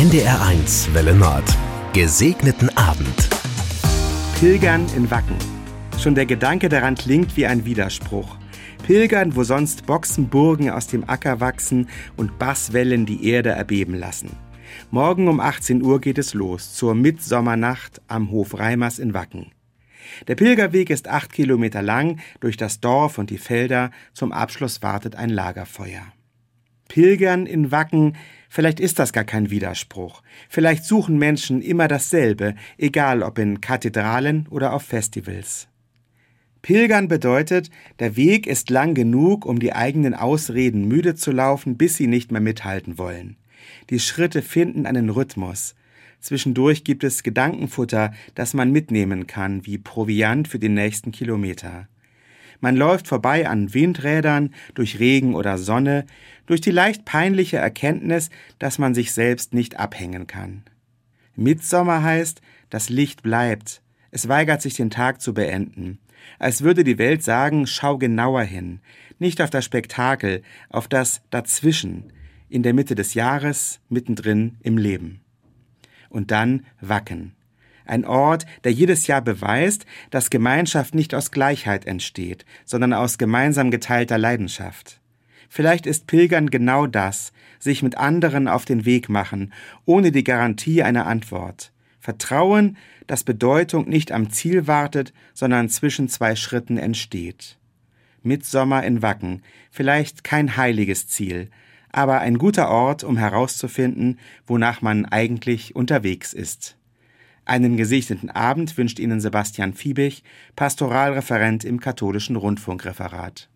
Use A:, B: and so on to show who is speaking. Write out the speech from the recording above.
A: NDR1 Welle Nord. Gesegneten Abend.
B: Pilgern in Wacken. Schon der Gedanke daran klingt wie ein Widerspruch. Pilgern, wo sonst Boxenburgen aus dem Acker wachsen und Basswellen die Erde erbeben lassen. Morgen um 18 Uhr geht es los, zur Mitsommernacht am Hof Reimers in Wacken. Der Pilgerweg ist 8 Kilometer lang, durch das Dorf und die Felder. Zum Abschluss wartet ein Lagerfeuer. Pilgern in Wacken, vielleicht ist das gar kein Widerspruch. Vielleicht suchen Menschen immer dasselbe, egal ob in Kathedralen oder auf Festivals. Pilgern bedeutet, der Weg ist lang genug, um die eigenen Ausreden müde zu laufen, bis sie nicht mehr mithalten wollen. Die Schritte finden einen Rhythmus. Zwischendurch gibt es Gedankenfutter, das man mitnehmen kann, wie Proviant für den nächsten Kilometer. Man läuft vorbei an Windrädern, durch Regen oder Sonne, durch die leicht peinliche Erkenntnis, dass man sich selbst nicht abhängen kann. Mitsommer heißt, das Licht bleibt. Es weigert sich, den Tag zu beenden. Als würde die Welt sagen, schau genauer hin. Nicht auf das Spektakel, auf das Dazwischen, in der Mitte des Jahres, mittendrin im Leben. Und dann Wacken. Ein Ort, der jedes Jahr beweist, dass Gemeinschaft nicht aus Gleichheit entsteht, sondern aus gemeinsam geteilter Leidenschaft. Vielleicht ist Pilgern genau das, sich mit anderen auf den Weg machen, ohne die Garantie einer Antwort. Vertrauen, dass Bedeutung nicht am Ziel wartet, sondern zwischen zwei Schritten entsteht. Mitsommer in Wacken, vielleicht kein heiliges Ziel, aber ein guter Ort, um herauszufinden, wonach man eigentlich unterwegs ist. Einen gesegneten Abend wünscht Ihnen Sebastian Fiebig, Pastoralreferent im Katholischen Rundfunkreferat.